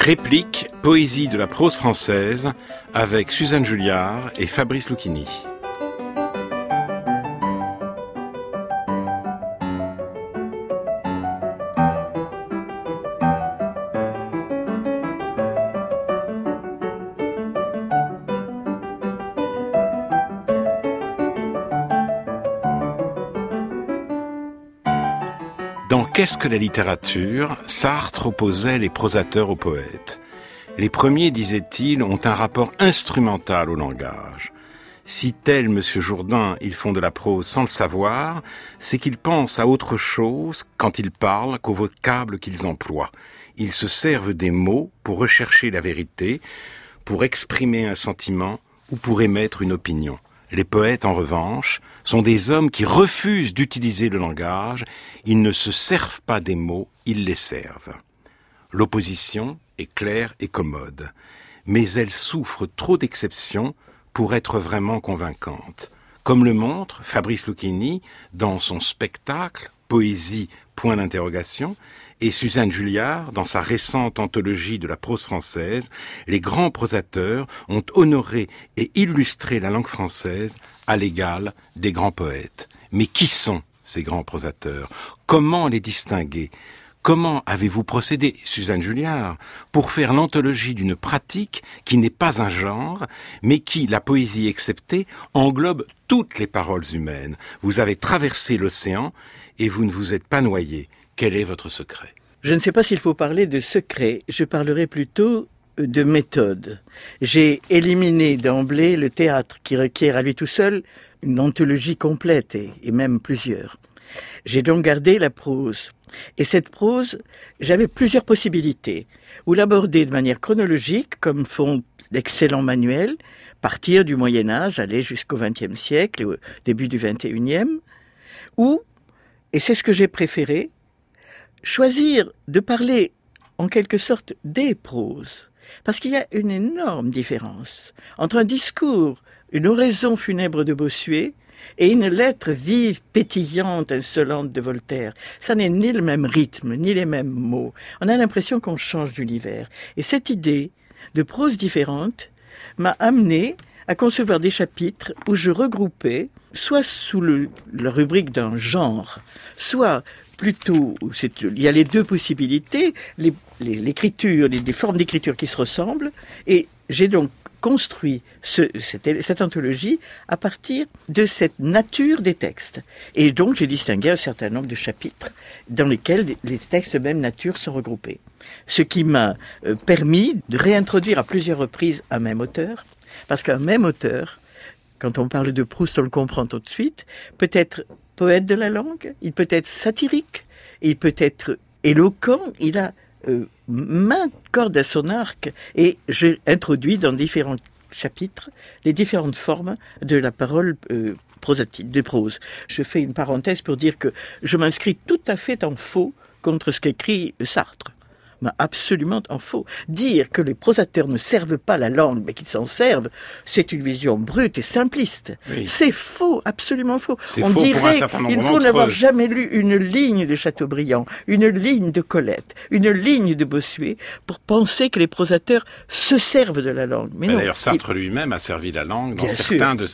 Réplique, poésie de la prose française, avec Suzanne Julliard et Fabrice Lucchini. Dans Qu'est-ce que la littérature, Sartre opposait les prosateurs aux poètes. Les premiers, disait-il, ont un rapport instrumental au langage. Si tel Monsieur Jourdain, ils font de la prose sans le savoir, c'est qu'ils pensent à autre chose quand ils parlent qu'au vocable qu'ils emploient. Ils se servent des mots pour rechercher la vérité, pour exprimer un sentiment ou pour émettre une opinion. Les poètes, en revanche, sont des hommes qui refusent d'utiliser le langage. Ils ne se servent pas des mots, ils les servent. L'opposition est claire et commode, mais elle souffre trop d'exceptions pour être vraiment convaincante. Comme le montre Fabrice Lucchini dans son spectacle « Poésie, point d'interrogation », et Suzanne Julliard, dans sa récente anthologie de la prose française, les grands prosateurs ont honoré et illustré la langue française à l'égal des grands poètes. Mais qui sont ces grands prosateurs? Comment les distinguer? Comment avez-vous procédé, Suzanne Julliard, pour faire l'anthologie d'une pratique qui n'est pas un genre, mais qui, la poésie exceptée, englobe toutes les paroles humaines? Vous avez traversé l'océan et vous ne vous êtes pas noyé. Quel est votre secret? Je ne sais pas s'il faut parler de secret. Je parlerai plutôt de méthode. J'ai éliminé d'emblée le théâtre qui requiert à lui tout seul une anthologie complète et même plusieurs. J'ai donc gardé la prose. Et cette prose, j'avais plusieurs possibilités. Ou l'aborder de manière chronologique, comme font d'excellents manuels, partir du Moyen-Âge, aller jusqu'au XXe siècle, au début du XXIe, ou, et c'est ce que j'ai préféré, choisir de parler en quelque sorte des proses. Parce qu'il y a une énorme différence entre un discours, une oraison funèbre de Bossuet et une lettre vive, pétillante, insolente de Voltaire. Ça n'est ni le même rythme, ni les mêmes mots. On a l'impression qu'on change d'univers. Et cette idée de prose différente m'a amené à concevoir des chapitres où je regroupais, soit sous la rubrique d'un genre, soit plutôt, il y a les deux possibilités, l'écriture, des formes d'écriture qui se ressemblent, et j'ai donc construit cette anthologie à partir de cette nature des textes. Et donc j'ai distingué un certain nombre de chapitres dans lesquels les textes de même nature sont regroupés. Ce qui m'a permis de réintroduire à plusieurs reprises un même auteur, parce qu'un même auteur, quand on parle de Proust, on le comprend tout de suite, peut être poète de la langue, il peut être satirique, il peut être éloquent, il a maintes cordes à son arc, et j'ai introduit dans différents chapitres les différentes formes de la parole prosatique, de prose. Je fais une parenthèse pour dire que je m'inscris tout à fait en faux contre ce qu'écrit Sartre. Mais absolument en faux. Dire que les prosateurs ne servent pas la langue, mais qu'ils s'en servent, c'est une vision brute et simpliste. Oui. C'est faux, absolument faux. On faux dirait il faut n'avoir jamais lu une ligne de Chateaubriand, une ligne de Colette, une ligne de Bossuet, pour penser que les prosateurs se servent de la langue. Mais non, d'ailleurs, Sartre lui-même a servi la langue dans certains de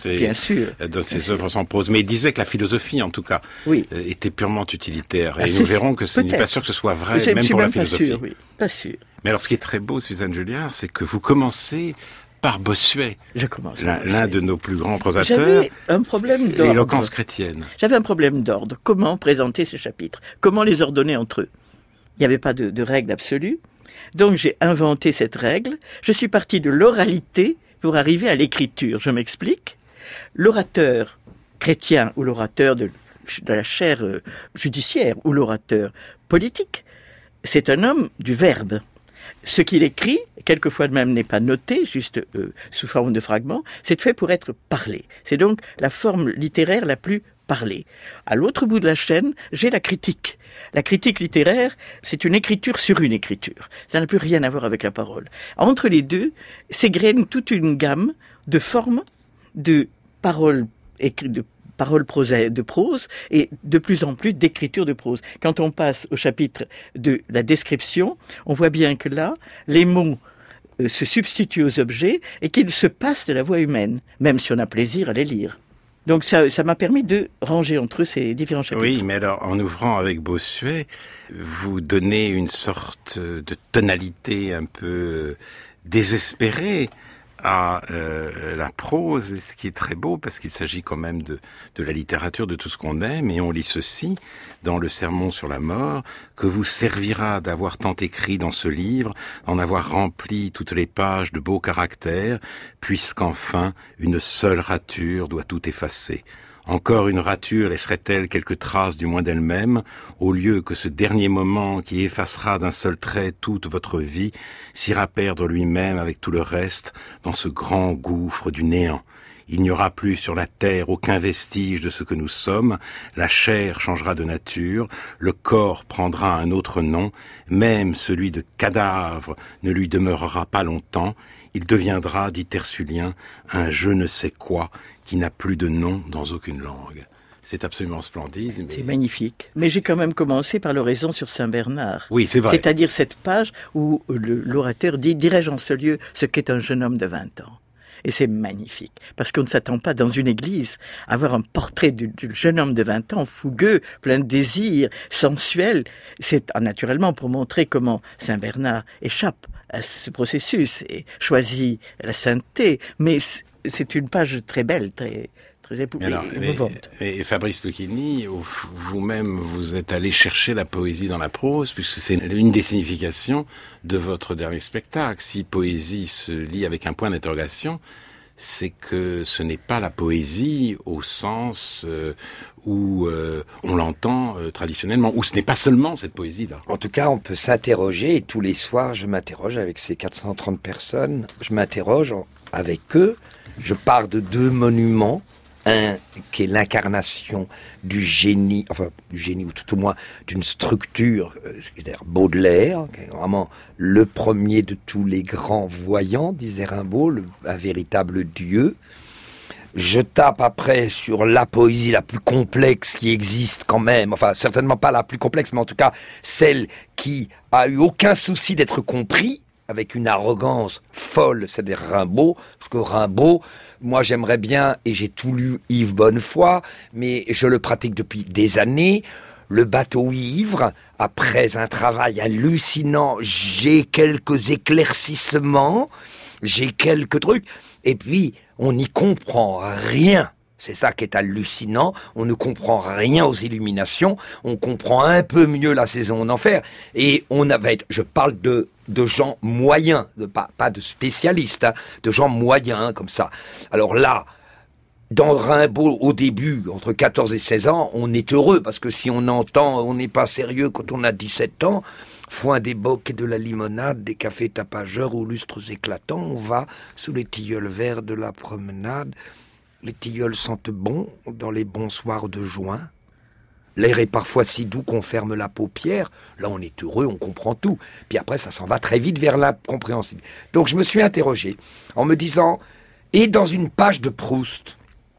ses œuvres sans prose. Mais il disait que la philosophie, en tout cas, était purement utilitaire. Et nous verrons que ce n'est pas sûr que ce soit vrai, même pour la philosophie. Sûr, oui. Pas sûr. Mais alors, ce qui est très beau, Suzanne Julliard, c'est que vous commencez par Bossuet. Je commence. L'un de nos plus grands prosateurs. J'avais un problème d'ordre. L'éloquence chrétienne. J'avais un problème d'ordre. Comment présenter ces chapitres? Comment les ordonner entre eux? Il n'y avait pas de règle absolue. Donc, j'ai inventé cette règle. Je suis parti de l'oralité pour arriver à l'écriture. Je m'explique. L'orateur chrétien ou l'orateur de la chaire judiciaire ou l'orateur politique, c'est un homme du verbe. Ce qu'il écrit, quelquefois même n'est pas noté, juste sous forme de fragments, c'est fait pour être parlé. C'est donc la forme littéraire la plus parlée. À l'autre bout de la chaîne, j'ai la critique. La critique littéraire, c'est une écriture sur une écriture. Ça n'a plus rien à voir avec la parole. Entre les deux, s'égrène toute une gamme de formes de paroles paroles de prose et de plus en plus d'écriture de prose. Quand on passe au chapitre de la description, on voit bien que là, les mots se substituent aux objets et qu'ils se passent de la voix humaine, même si on a plaisir à les lire. Donc ça m'a permis de ranger entre eux ces différents chapitres. Oui, mais alors en ouvrant avec Bossuet, vous donnez une sorte de tonalité un peu désespérée à la prose, ce qui est très beau parce qu'il s'agit quand même de la littérature, de tout ce qu'on aime, et on lit ceci dans le Sermon sur la mort, que vous servira d'avoir tant écrit dans ce livre, d'en avoir rempli toutes les pages de beaux caractères, puisqu'enfin une seule rature doit tout effacer. Encore une rature laisserait-elle quelques traces du moins d'elle-même, au lieu que ce dernier moment qui effacera d'un seul trait toute votre vie, s'ira perdre lui-même avec tout le reste dans ce grand gouffre du néant. Il n'y aura plus sur la terre aucun vestige de ce que nous sommes, la chair changera de nature, le corps prendra un autre nom, même celui de cadavre ne lui demeurera pas longtemps, il deviendra, dit Tertullien, un je ne sais quoi qui n'a plus de nom dans aucune langue. C'est absolument splendide. Mais... C'est magnifique. Mais j'ai quand même commencé par l'oraison sur Saint-Bernard. Oui, c'est vrai. C'est-à-dire cette page où l'orateur dit « Dirais-je en ce lieu ce qu'est un jeune homme de 20 ans ?» Et c'est magnifique, parce qu'on ne s'attend pas dans une église à avoir un portrait du jeune homme de 20 ans, fougueux, plein de désirs, sensuel. C'est naturellement pour montrer comment Saint-Bernard échappe à ce processus et choisit la sainteté. Mais c'est une page très belle, très émouvante. Et Fabrice Lucchini, vous-même, vous êtes allé chercher la poésie dans la prose, puisque c'est une des significations de votre dernier spectacle. Si poésie se lit avec un point d'interrogation, c'est que ce n'est pas la poésie au sens où on l'entend traditionnellement, où ce n'est pas seulement cette poésie-là. En tout cas, on peut s'interroger, et tous les soirs, je m'interroge avec ces 430 personnes, je m'interroge avec eux, je pars de deux monuments, un qui est l'incarnation du génie, ou tout au moins d'une structure, c'est-à-dire Baudelaire, qui est vraiment le premier de tous les grands voyants, disait Rimbaud, un véritable dieu. Je tape après sur la poésie la plus complexe qui existe quand même, enfin certainement pas la plus complexe, mais en tout cas celle qui a eu aucun souci d'être compris, avec une arrogance folle, c'est-à-dire Rimbaud, parce que Rimbaud, moi j'aimerais bien, et j'ai tout lu Yves Bonnefoy, mais je le pratique depuis des années, le bateau ivre, après un travail hallucinant, j'ai quelques éclaircissements, j'ai quelques trucs, et puis on n'y comprend rien. C'est ça qui est hallucinant, on ne comprend rien aux illuminations, on comprend un peu mieux la saison d'enfer, et je parle de gens moyens, pas de spécialistes, de gens moyens comme ça. Alors là, dans Rimbaud, au début, entre 14 et 16 ans, on est heureux, parce que si on entend, on n'est pas sérieux quand on a 17 ans, foin des bocs et de la limonade, des cafés tapageurs aux lustres éclatants, on va sous les tilleuls verts de la promenade. Les tilleuls sentent bon dans les bons soirs de juin. L'air est parfois si doux qu'on ferme la paupière. Là, on est heureux, on comprend tout. Puis après, ça s'en va très vite vers l'incompréhensible. Donc, je me suis interrogé en me disant, et dans une page de Proust,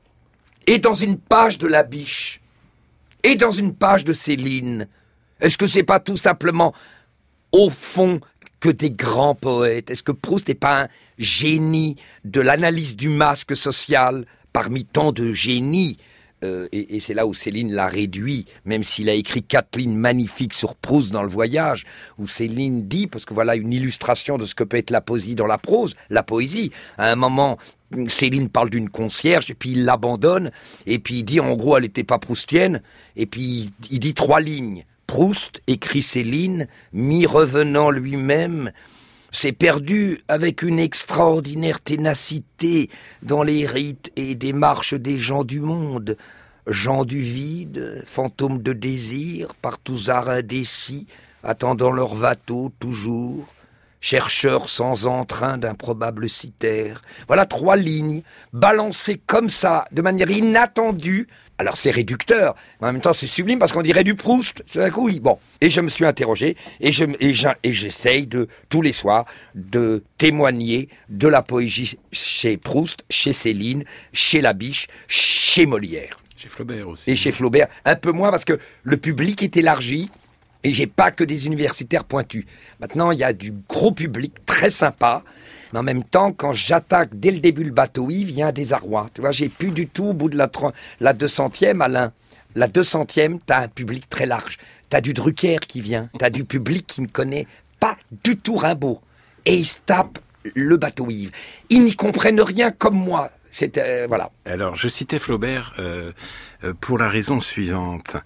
et dans une page de Labiche, et dans une page de Céline, est-ce que c'est pas tout simplement, au fond, que des grands poètes? Est-ce que Proust n'est pas un génie de l'analyse du masque social parmi tant de génies? Et c'est là où Céline l'a réduit, même s'il a écrit 4 lignes magnifiques sur Proust dans Le Voyage, où Céline dit, parce que voilà une illustration de ce que peut être la poésie dans la prose, la poésie. À un moment, Céline parle d'une concierge, et puis il l'abandonne, et puis il dit, en gros, elle n'était pas proustienne, et puis il dit 3 lignes. Proust, écrit Céline, mi-revenant lui-même, s'est perdu avec une extraordinaire ténacité dans les rites et démarches des gens du monde. Gens du vide, fantômes de désir, par tous arts indécis, attendant leur bateau toujours, chercheurs sans entrain d'improbables citerres. Voilà 3 lignes, balancées comme ça, de manière inattendue. Alors c'est réducteur, mais en même temps c'est sublime parce qu'on dirait du Proust. Tout d'un coup, oui. Bon. Et je me suis interrogé et j'essaye de tous les soirs de témoigner de la poésie chez Proust, chez Céline, chez Labiche, chez Molière. Chez Flaubert aussi. Et chez Flaubert, un peu moins parce que le public est élargi et j'ai pas que des universitaires pointus. Maintenant, il y a du gros public très sympa. Mais en même temps, quand j'attaque dès le début le bateau Yves, il y a un désarroi. Tu vois, j'ai plus du tout, au bout de la 200e, Alain, la 200e, t'as un public très large. T'as du Drucker qui vient, t'as du public qui ne connaît pas du tout Rimbaud. Et ils se tapent le bateau Yves. Ils n'y comprennent rien comme moi. Voilà. Alors, je citais Flaubert pour la raison suivante.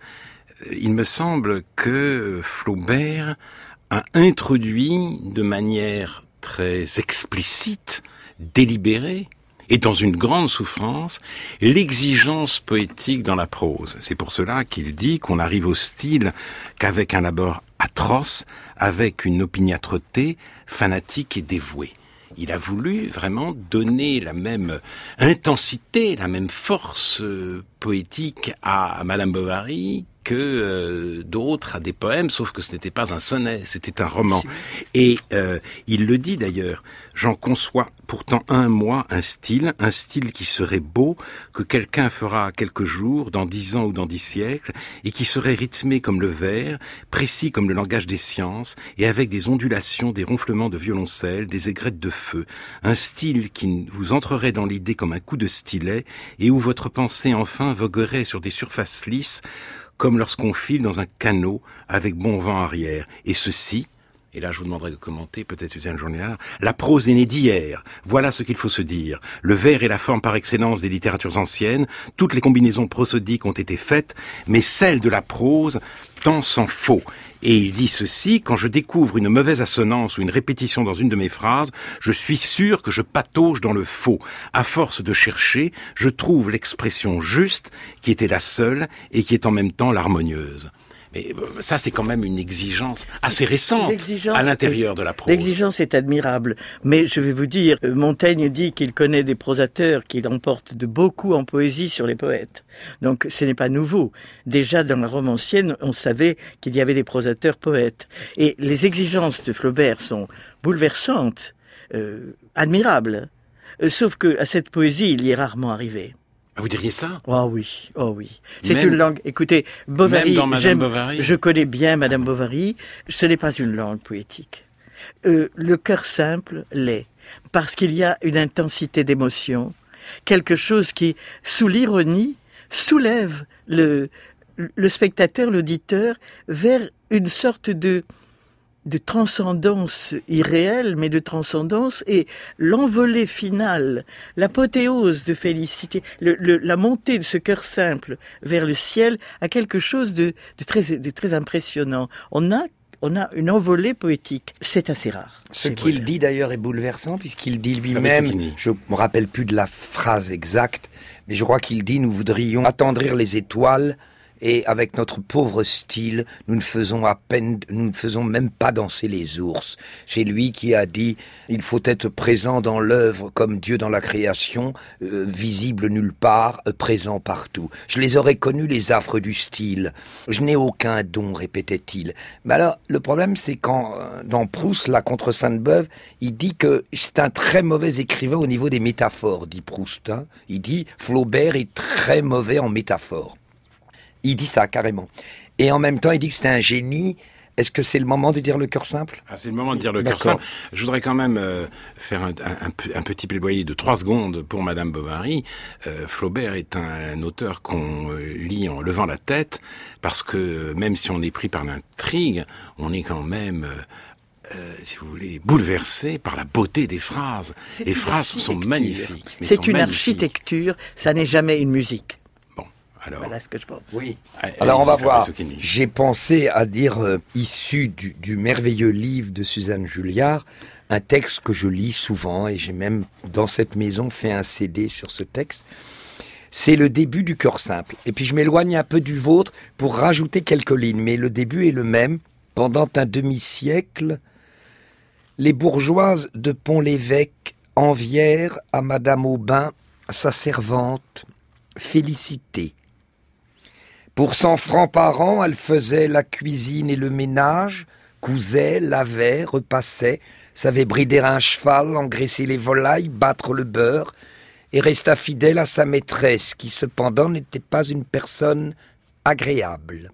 Il me semble que Flaubert a introduit de manière très explicite, délibérée, et dans une grande souffrance, l'exigence poétique dans la prose. C'est pour cela qu'il dit qu'on arrive au style qu'avec un labeur atroce, avec une opiniâtreté fanatique et dévouée. Il a voulu vraiment donner la même intensité, la même force poétique à Madame Bovary que d'autres à des poèmes, sauf que ce n'était pas un sonnet, c'était un roman. Et il le dit d'ailleurs, j'en conçois pourtant un style qui serait beau, que quelqu'un fera quelques jours, dans 10 ans ou dans 10 siècles, et qui serait rythmé comme le vers, précis comme le langage des sciences, et avec des ondulations, des ronflements de violoncelle, des aigrettes de feu, un style qui vous entrerait dans l'idée comme un coup de stylet, et où votre pensée enfin voguerait sur des surfaces lisses, comme lorsqu'on file dans un canot avec bon vent arrière. Et ceci, et là je vous demanderai de commenter, peut-être Suzanne Journiard, la prose est née d'hier. Voilà ce qu'il faut se dire. Le vers est la forme par excellence des littératures anciennes. Toutes les combinaisons prosodiques ont été faites, mais celle de la prose, tant s'en faut. Et il dit ceci, quand je découvre une mauvaise assonance ou une répétition dans une de mes phrases, je suis sûr que je patauge dans le faux. À force de chercher, je trouve l'expression juste, qui était la seule, et qui est en même temps l'harmonieuse. Mais ça, c'est quand même une exigence assez récente à l'intérieur de la prose. L'exigence est admirable. Mais je vais vous dire, Montaigne dit qu'il connaît des prosateurs qui l'emportent de beaucoup en poésie sur les poètes. Donc ce n'est pas nouveau. Déjà dans la Rome ancienne, on savait qu'il y avait des prosateurs poètes. Et les exigences de Flaubert sont bouleversantes, admirables. Sauf que à cette poésie, il y est rarement arrivé. Vous diriez ça? Oh oui, oh oui. C'est une langue. Écoutez, Bovary, même dans Madame Bovary. Je connais bien Madame Bovary. Ce n'est pas une langue poétique. Le cœur simple l'est, parce qu'il y a une intensité d'émotion, quelque chose qui, sous l'ironie, soulève le spectateur, l'auditeur, vers une sorte de transcendance irréelle, mais de transcendance, et l'envolée finale, l'apothéose de félicité, la montée de ce cœur simple vers le ciel a quelque chose de très impressionnant. On a une envolée poétique. C'est assez rare. Ce qu'il dit d'ailleurs est bouleversant, puisqu'il dit lui-même, je me rappelle plus de la phrase exacte, mais je crois qu'il dit, nous voudrions attendrir les étoiles, et avec notre pauvre style, nous ne faisons même pas danser les ours. C'est lui qui a dit, il faut être présent dans l'œuvre comme Dieu dans la création, visible nulle part, présent partout. Je les aurais connus, les affres du style. Je n'ai aucun don, répétait-il. Mais alors, le problème, c'est quand, dans Proust, là, contre Sainte-Beuve, il dit que c'est un très mauvais écrivain au niveau des métaphores, dit Proust. Hein. Il dit, Flaubert est très mauvais en métaphores. Il dit ça, carrément. Et en même temps, il dit que c'est un génie. Est-ce que c'est le moment de dire le cœur simple? C'est le moment de dire le cœur simple. Je voudrais quand même faire un petit plaidoyer de 3 secondes pour Madame Bovary. Flaubert est un auteur qu'on lit en levant la tête, parce que même si on est pris par l'intrigue, on est quand même... si vous voulez, bouleversé par la beauté des phrases. Les phrases sont magnifiques. C'est une architecture, ça n'est jamais une musique. Alors, voilà ce que je pense. Oui. Alors on va voir. J'ai pensé à dire, issu du merveilleux livre de Suzanne Julliard, un texte que je lis souvent, et j'ai même dans cette maison fait un CD sur ce texte. C'est le début du cœur simple. Et puis je m'éloigne un peu du vôtre pour rajouter quelques lignes, mais le début est le même. Pendant un demi-siècle, les bourgeoises de Pont-l'Évêque envièrent à Madame Aubin, sa servante, Félicité. Pour 100 francs par an, elle faisait la cuisine et le ménage, cousait, lavait, repassait, savait brider un cheval, engraisser les volailles, battre le beurre, et resta fidèle à sa maîtresse, qui cependant n'était pas une personne agréable.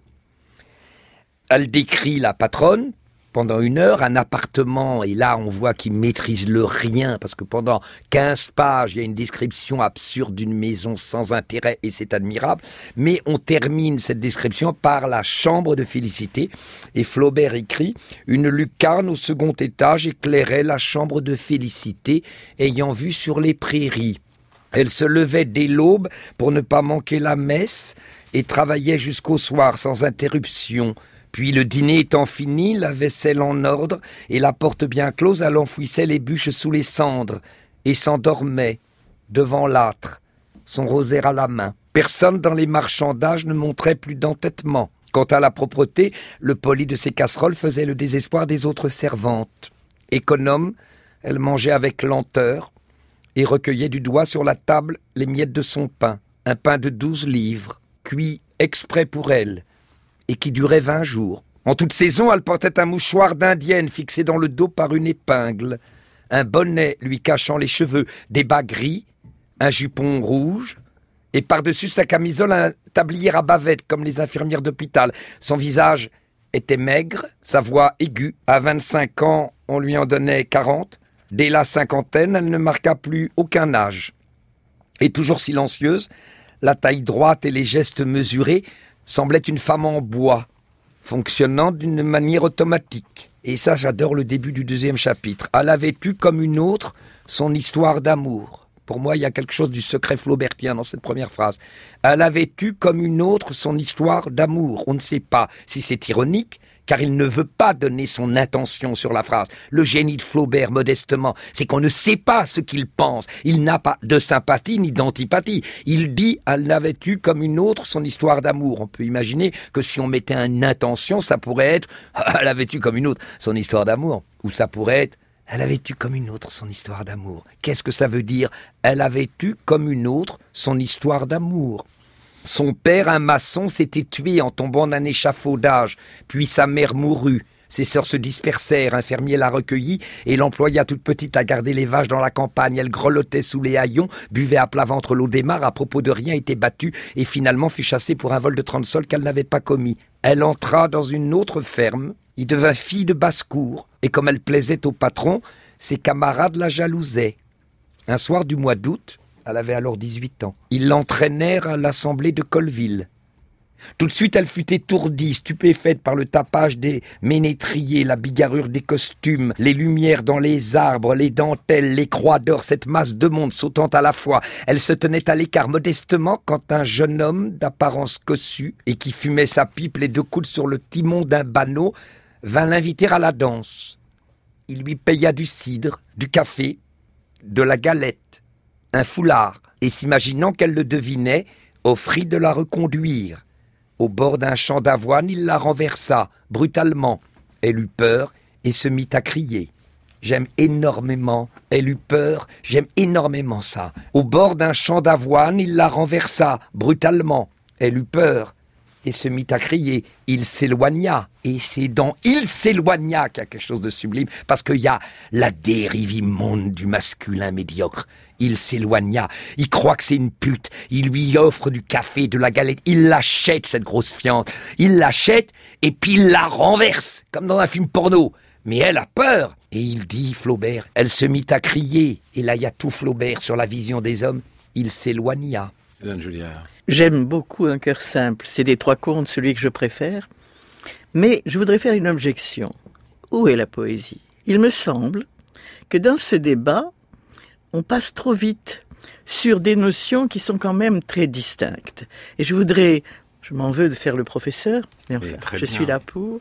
Elle décrit la patronne pendant 1 heure, un appartement, et là on voit qu'il maîtrise le rien, parce que pendant 15 pages, il y a une description absurde d'une maison sans intérêt, et c'est admirable, mais on termine cette description par la chambre de Félicité, et Flaubert écrit « Une lucarne au 2e étage éclairait la chambre de Félicité, ayant vue sur les prairies. Elle se levait dès l'aube pour ne pas manquer la messe, et travaillait jusqu'au soir sans interruption. Puis le dîner étant fini, la vaisselle en ordre, et la porte bien close, elle enfouissait les bûches sous les cendres, et s'endormait, devant l'âtre, son rosaire à la main. Personne dans les marchandages ne montrait plus d'entêtement. Quant à la propreté, le poli de ses casseroles faisait le désespoir des autres servantes. Économe, elle mangeait avec lenteur, et recueillait du doigt sur la table les miettes de son pain, un pain de 12 livres, cuit exprès pour elle, et qui durait 20 jours. En toute saison, elle portait un mouchoir d'indienne fixé dans le dos par une épingle, un bonnet lui cachant les cheveux, des bas gris, un jupon rouge, et par-dessus sa camisole un tablier à bavette comme les infirmières d'hôpital. Son visage était maigre, sa voix aiguë. À 25 ans, on lui en donnait 40. Dès la cinquantaine, elle ne marqua plus aucun âge. Et toujours silencieuse, la taille droite et les gestes mesurés, semblait une femme en bois, fonctionnant d'une manière automatique. Et ça, j'adore le début du 2e chapitre. Elle avait eu comme une autre son histoire d'amour. Pour moi, il y a quelque chose du secret flaubertien dans cette première phrase. Elle avait eu comme une autre son histoire d'amour. On ne sait pas si c'est ironique, car il ne veut pas donner son intention sur la phrase. Le génie de Flaubert, modestement, c'est qu'on ne sait pas ce qu'il pense. Il n'a pas de sympathie ni d'antipathie. Il dit « elle n'avait eu comme une autre son histoire d'amour ». On peut imaginer que si on mettait une intention, ça pourrait être « elle avait eu comme une autre son histoire d'amour ». Ou ça pourrait être « elle avait eu comme une autre son histoire d'amour ». Qu'est-ce que ça veut dire « elle avait eu comme une autre son histoire d'amour ». Son père, un maçon, s'était tué en tombant d'un échafaudage, puis sa mère mourut. Ses sœurs se dispersèrent, un fermier la recueillit et l'employa toute petite à garder les vaches dans la campagne. Elle grelottait sous les haillons, buvait à plat ventre l'eau des mares, à propos de rien était battue et finalement fut chassée pour un vol de 30 sols qu'elle n'avait pas commis. Elle entra dans une autre ferme, y devint fille de basse-cour et comme elle plaisait au patron, ses camarades la jalousaient. Un soir du mois d'août, elle avait alors 18 ans. Ils l'entraînèrent à l'assemblée de Colleville. Tout de suite, elle fut étourdie, stupéfaite par le tapage des ménétriers, la bigarrure des costumes, les lumières dans les arbres, les dentelles, les croix d'or, cette masse de monde sautant à la fois. Elle se tenait à l'écart modestement quand un jeune homme d'apparence cossue et qui fumait sa pipe les 2 coudes sur le timon d'un banneau vint l'inviter à la danse. Il lui paya du cidre, du café, de la galette, un foulard, et s'imaginant qu'elle le devinait, offrit de la reconduire. Au bord d'un champ d'avoine, il la renversa, brutalement. Elle eut peur et se mit à crier. J'aime énormément, elle eut peur, j'aime énormément ça. Au bord d'un champ d'avoine, il la renversa, brutalement. Elle eut peur et se mit à crier. Il s'éloigna, et c'est dans « il s'éloigna » qu'il y a quelque chose de sublime, parce qu'il y a la dérive immonde du masculin médiocre. Il s'éloigna, il croit que c'est une pute, il lui offre du café, de la galette, il l'achète cette grosse fiente, il l'achète et puis il la renverse, comme dans un film porno. Mais elle a peur, et il dit, Flaubert, elle se mit à crier, et là il y a tout Flaubert sur la vision des hommes, il s'éloigna. Suzanne Julliard. J'aime beaucoup Un cœur simple, c'est des 3 contes celui que je préfère, mais je voudrais faire une objection. Où est la poésie ? Il me semble que dans ce débat, on passe trop vite sur des notions qui sont quand même très distinctes. Et je m'en veux de faire le professeur, mais enfin, je suis là pour.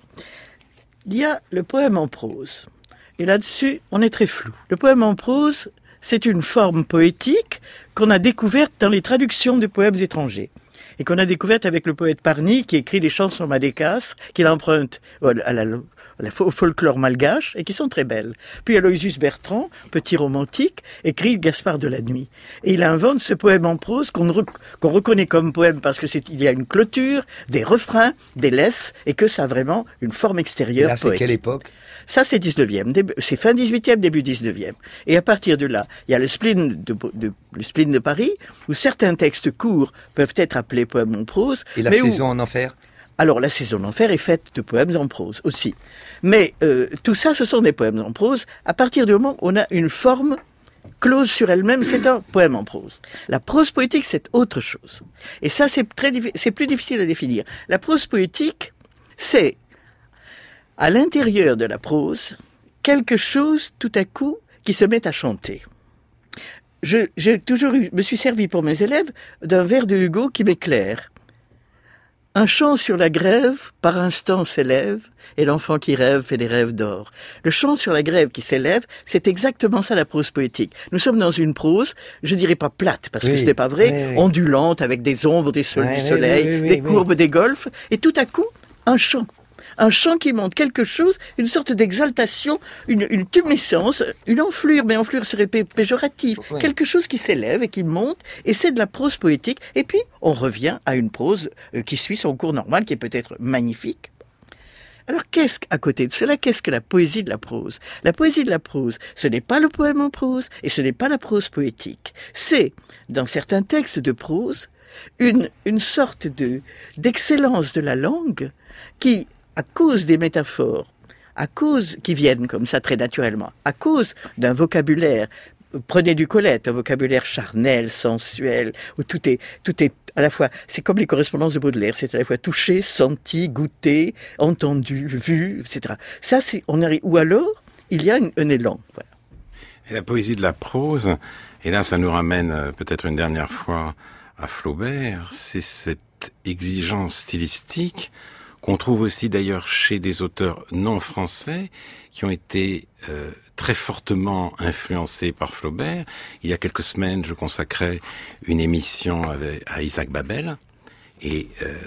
Il y a le poème en prose. Et là-dessus, on est très flou. Le poème en prose, c'est une forme poétique qu'on a découverte dans les traductions de poèmes étrangers. Et qu'on a découverte avec le poète Parny, qui écrit les chansons madécasses, qu'il emprunte au folklore malgache et qui sont très belles. Puis Aloysius Bertrand, petit romantique, écrit Gaspard de la Nuit. Et il invente ce poème en prose qu'on reconnaît comme poème parce que il y a une clôture, des refrains, des laisses, et que ça a vraiment une forme extérieure. Et là, c'est quelle époque? Ça, c'est 19e, c'est fin 18e, début 19e. Et à partir de là, il y a le spleen de Paris, où certains textes courts peuvent être appelés poèmes en prose. Et la saison en enfer? Alors, la saison en enfer est faite de poèmes en prose aussi. Mais tout ça, ce sont des poèmes en prose. À partir du moment où on a une forme close sur elle-même, c'est un poème en prose. La prose poétique, c'est autre chose. Et ça, c'est plus difficile à définir. La prose poétique, c'est à l'intérieur de la prose, quelque chose tout à coup qui se met à chanter. Je me suis servi pour mes élèves d'un vers de Hugo qui m'éclaire. Un chant sur la grève, par instant s'élève, et l'enfant qui rêve fait des rêves d'or. Le chant sur la grève qui s'élève, c'est exactement ça la prose poétique. Nous sommes dans une prose, je dirais pas plate, parce que ce n'est pas vrai, ondulante, avec des ombres, des soleils, des courbes, des golfes, et tout à coup, un chant. Un chant qui montre quelque chose, une sorte d'exaltation, une tumescence, une enflure, mais enflure serait péjorative, quelque chose qui s'élève et qui monte, et c'est de la prose poétique. Et puis, on revient à une prose qui suit son cours normal, qui est peut-être magnifique. Alors, à côté de cela, qu'est-ce que la poésie de la prose? La poésie de la prose, ce n'est pas le poème en prose, et ce n'est pas la prose poétique. C'est, dans certains textes de prose, une sorte d'excellence de la langue qui, à cause des métaphores, qui viennent comme ça très naturellement, à cause d'un vocabulaire, prenez du Colette, un vocabulaire charnel, sensuel, où tout est à la fois, c'est comme les correspondances de Baudelaire, c'est à la fois touché, senti, goûté, entendu, vu, etc. Ça, ou alors, il y a un élan. Voilà. Et la poésie de la prose, et là, ça nous ramène peut-être une dernière fois à Flaubert, c'est cette exigence stylistique qu'on trouve aussi d'ailleurs chez des auteurs non français qui ont été très fortement influencés par Flaubert. Il y a quelques semaines, je consacrais une émission à Isaac Babel. Et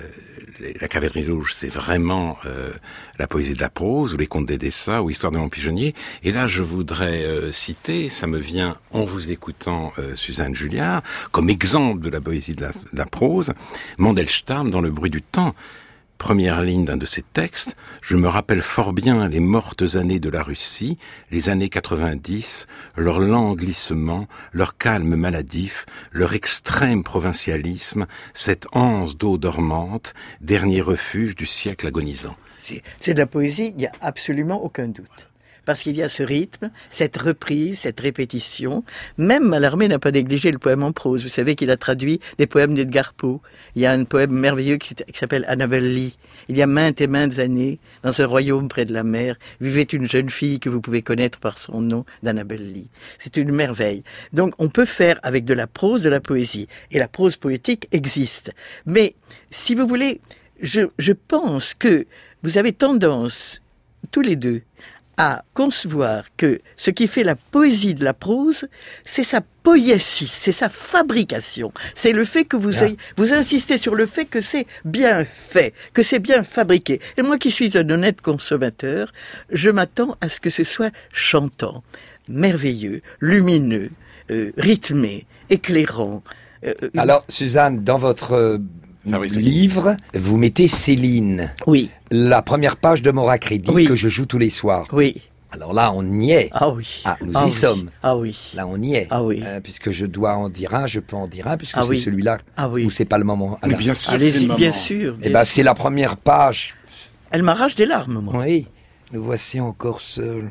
la Cavalerie rouge, c'est vraiment la poésie de la prose, ou les contes d'Edessa, ou Histoire de mon pigeonnier. Et là, je voudrais citer, ça me vient en vous écoutant Suzanne Julliard, comme exemple de la poésie de la prose, Mandelstam dans Le bruit du temps. Première ligne d'un de ses textes, je me rappelle fort bien les mortes années de la Russie, les années 90, leur lent glissement, leur calme maladif, leur extrême provincialisme, cette anse d'eau dormante, dernier refuge du siècle agonisant. C'est de la poésie, il n'y a absolument aucun doute. Parce qu'il y a ce rythme, cette reprise, cette répétition. Même Mallarmé n'a pas négligé le poème en prose. Vous savez qu'il a traduit des poèmes d'Edgar Poe. Il y a un poème merveilleux qui s'appelle Annabel Lee. Il y a maintes et maintes années, dans un royaume près de la mer, vivait une jeune fille que vous pouvez connaître par son nom d'Annabel Lee. C'est une merveille. Donc on peut faire avec de la prose de la poésie. Et la prose poétique existe. Mais, si vous voulez, je pense que vous avez tendance, tous les deux, à concevoir que ce qui fait la poésie de la prose, c'est sa poiesis, c'est sa fabrication. C'est le fait que vous insistez sur le fait que c'est bien fait, que c'est bien fabriqué. Et moi qui suis un honnête consommateur, je m'attends à ce que ce soit chantant, merveilleux, lumineux, rythmé, éclairant. Alors, Suzanne, dans votre livre, vous mettez Céline. Oui. La première page de Maura Crédit que je joue tous les soirs. Oui. Alors là, on y est. Ah oui. Ah, nous y sommes. Ah oui. Là, on y est. Ah oui. Puisque je dois en dire un, je peux en dire un, puisque c'est celui-là où c'est pas le moment. Mais bien sûr, allez-y, bien sûr. Eh ben, c'est la première page. Elle m'arrache des larmes, moi. Oui. Nous voici encore seuls.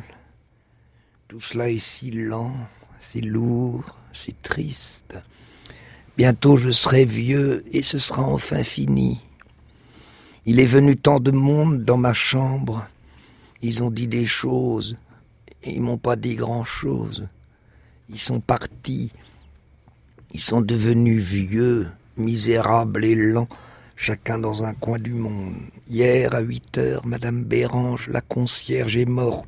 Tout cela est si lent, si lourd, si triste. Bientôt je serai vieux et ce sera enfin fini. Il est venu tant de monde dans ma chambre. Ils ont dit des choses et ils m'ont pas dit grand-chose. Ils sont partis. Ils sont devenus vieux, misérables et lents, chacun dans un coin du monde. Hier à 8h, Madame Bérange, la concierge, est morte.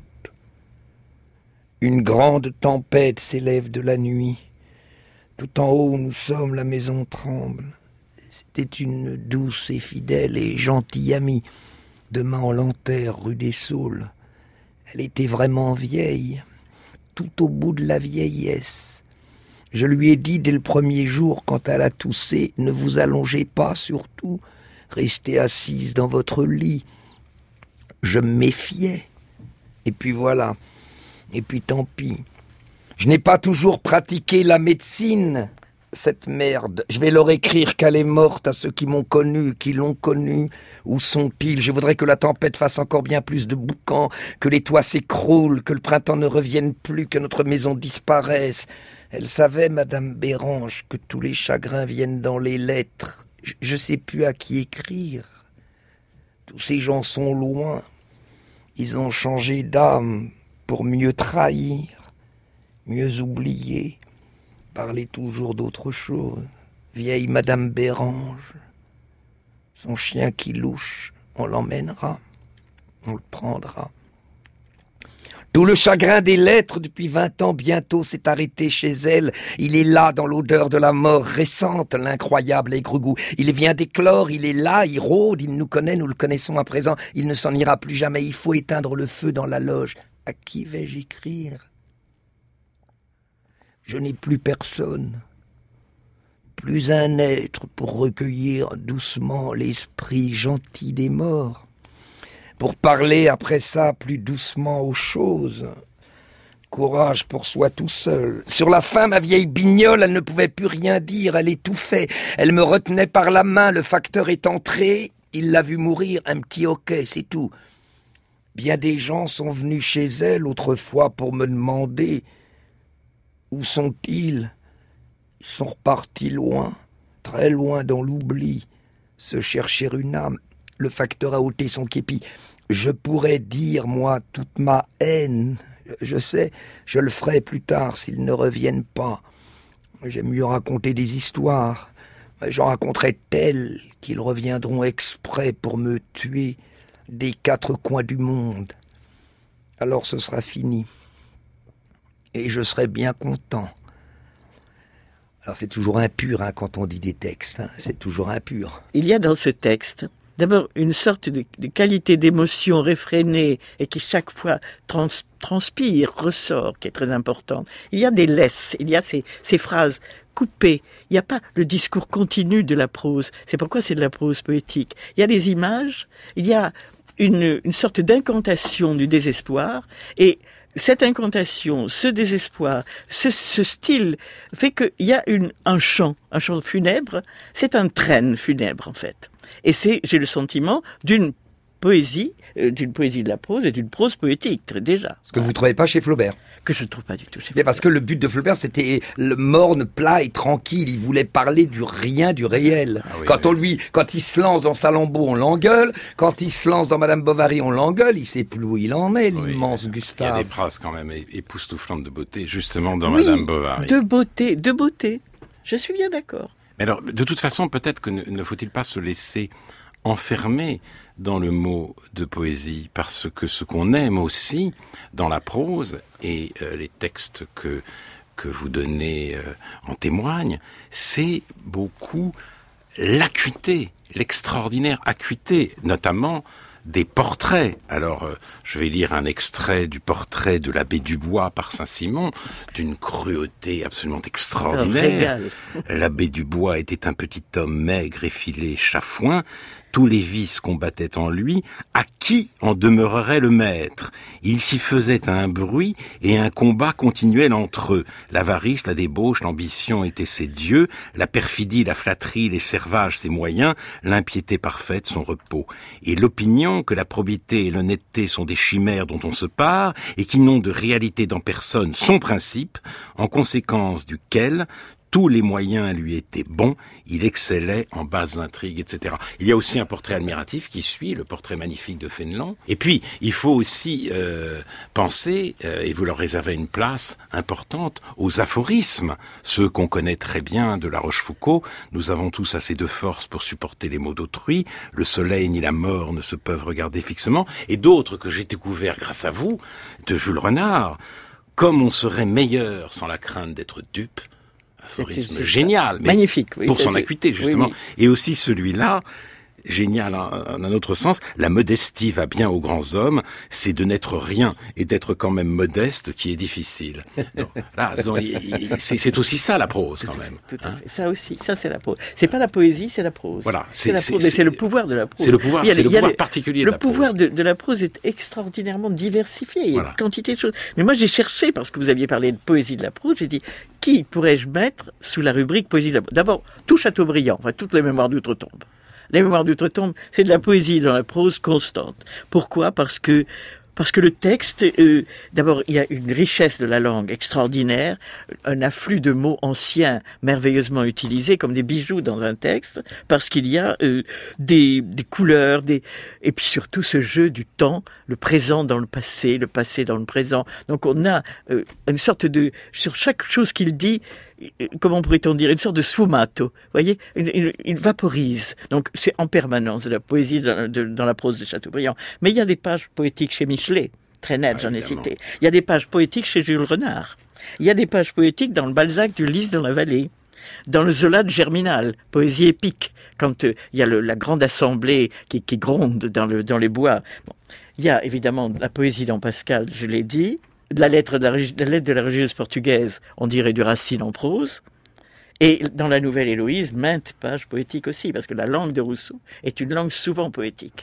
Une grande tempête s'élève de la nuit. Tout en haut où nous sommes, la maison tremble. C'était une douce et fidèle et gentille amie. demain en Lanterre, rue des Saules. Elle était vraiment vieille, tout au bout de la vieillesse. Je lui ai dit dès le premier jour, quand elle a toussé, ne vous allongez pas surtout, restez assise dans votre lit. Je me méfiais. Et puis voilà. Et puis tant pis. Je n'ai pas toujours pratiqué la médecine, cette merde. Je vais leur écrire qu'elle est morte à ceux qui m'ont connu, qui l'ont connue. Où sont-ils? Je voudrais que la tempête fasse encore bien plus de boucan, que les toits s'écroulent, que le printemps ne revienne plus, que notre maison disparaisse. Elle savait, Madame Bérange, que tous les chagrins viennent dans les lettres. Je sais plus à qui écrire. Tous ces gens sont loin. Ils ont changé d'âme pour mieux trahir, mieux oublier, parler toujours d'autre chose. Vieille Madame Bérange, son chien qui louche, on l'emmènera, on le prendra. Tout le chagrin des lettres depuis 20 ans bientôt s'est arrêté chez elle. Il est là dans l'odeur de la mort récente, l'incroyable aigregou. Il vient d'éclore, il est là, il rôde, il nous connaît, nous le connaissons à présent. Il ne s'en ira plus jamais, il faut éteindre le feu dans la loge. À qui vais-je écrire? Je n'ai plus personne, plus un être pour recueillir doucement l'esprit gentil des morts. Pour parler après ça plus doucement aux choses. Courage pour soi tout seul. Sur la fin, ma vieille bignole, elle ne pouvait plus rien dire, elle étouffait. Elle me retenait par la main, le facteur est entré, il l'a vu mourir, un petit hoquet, c'est tout. Bien des gens sont venus chez elle autrefois pour me demander où sont-ils. Ils sont repartis loin, très loin dans l'oubli, se chercher une âme. Le facteur a ôté son képi. Je pourrais dire, moi, toute ma haine. Je sais, je le ferai plus tard s'ils ne reviennent pas. J'aime mieux raconter des histoires. J'en raconterai telles qu'ils reviendront exprès pour me tuer des 4 coins du monde. Alors ce sera fini. Et je serai bien content. Alors c'est toujours impur quand on dit des textes. C'est toujours impur. Il y a dans ce texte d'abord une sorte de qualité d'émotion réfrénée et qui chaque fois transpire, ressort, qui est très importante. Il y a des laisses, il y a ces phrases coupées. Il n'y a pas le discours continu de la prose. C'est pourquoi c'est de la prose poétique. Il y a des images, il y a une sorte d'incantation du désespoir et cette incantation, ce désespoir, ce style fait qu'il y a un chant funèbre, c'est un traîne funèbre en fait. Et j'ai le sentiment d'une poésie de la prose et d'une prose poétique, déjà. Ce que vous ne trouvez pas chez Flaubert. Que je ne trouve pas du tout chez Mais Flaubert. parce que le but de Flaubert, c'était le morne, plat et tranquille. Il voulait parler du rien, du réel. Ah oui, quand il se lance dans Salammbô, on l'engueule. Quand il se lance dans Madame Bovary, on l'engueule. Il sait plus où il en est, l'immense Gustave. Il y a des phrases quand même époustouflantes de beauté, justement dans Madame Bovary. De beauté. Je suis bien d'accord. Mais alors, de toute façon, peut-être que ne faut-il pas se laisser enfermer dans le mot de poésie, parce que ce qu'on aime aussi dans la prose, et les textes que vous donnez en témoignent, c'est beaucoup l'acuité, l'extraordinaire acuité, notamment des portraits. Alors, je vais lire un extrait du portrait de l'abbé Dubois par Saint-Simon, d'une cruauté absolument extraordinaire. L'abbé Dubois était un petit homme maigre, effilé, chafouin. Tous les vices combattaient en lui, à qui en demeurerait le maître? Il s'y faisait un bruit et un combat continuel entre eux. L'avarice, la débauche, l'ambition étaient ses dieux, la perfidie, la flatterie, les servages ses moyens, l'impiété parfaite son repos. Et l'opinion que la probité et l'honnêteté sont des chimères dont on se pare et qui n'ont de réalité dans personne son principe, en conséquence duquel tous les moyens lui étaient bons, il excellait en basses intrigues, etc. Il y a aussi un portrait admiratif qui suit, le portrait magnifique de Fénelon. Et puis, il faut aussi penser, et vous leur réservez une place importante, aux aphorismes, ceux qu'on connaît très bien de La Rochefoucauld. Nous avons tous assez de force pour supporter les maux d'autrui, le soleil ni la mort ne se peuvent regarder fixement, et d'autres que j'ai découverts grâce à vous, de Jules Renard, comme on serait meilleur sans la crainte d'être dupe. Aphorisme génial, mais magnifique, pour son acuité justement. Oui. Et aussi celui-là, génial en un autre sens. La modestie va bien aux grands hommes, c'est de n'être rien et d'être quand même modeste qui est difficile. Donc, là, c'est aussi ça la prose quand même. Tout à fait. Ça aussi, ça c'est la prose. C'est pas la poésie, c'est la prose. Voilà, c'est le pouvoir de la prose. C'est le pouvoir, particulier de la prose. Le pouvoir de la prose est extraordinairement diversifié. Il y a une quantité de choses. Mais moi j'ai cherché, parce que vous aviez parlé de poésie de la prose, j'ai dit, qui pourrais-je mettre sous la rubrique poésie de la prose? D'abord, tout Chateaubriand, enfin toutes les mémoires d'outre-tombe. Les mémoires d'outre-tombe, c'est de la poésie dans la prose constante. Pourquoi ? Parce que le texte, d'abord, il y a une richesse de la langue extraordinaire, un afflux de mots anciens merveilleusement utilisés comme des bijoux dans un texte, parce qu'il y a des couleurs, et puis surtout ce jeu du temps, le présent dans le passé dans le présent. Donc on a une sorte de, sur chaque chose qu'il dit, comment pourrait-on dire, une sorte de sfumato, vous voyez, il vaporise. Donc c'est en permanence de la poésie dans la prose de Chateaubriand. Mais il y a des pages poétiques chez Michelet, très nettes, j'en ai cité. Il y a des pages poétiques chez Jules Renard. Il y a des pages poétiques dans le Balzac d'Ulysse dans la vallée. Dans le Zola de Germinal, poésie épique, quand il y a la grande assemblée qui gronde dans les bois. Bon. Il y a évidemment la poésie dans Pascal, je l'ai dit. La lettre de la religieuse portugaise, on dirait du Racine en prose. Et dans la Nouvelle Héloïse, maintes pages poétiques aussi, parce que la langue de Rousseau est une langue souvent poétique.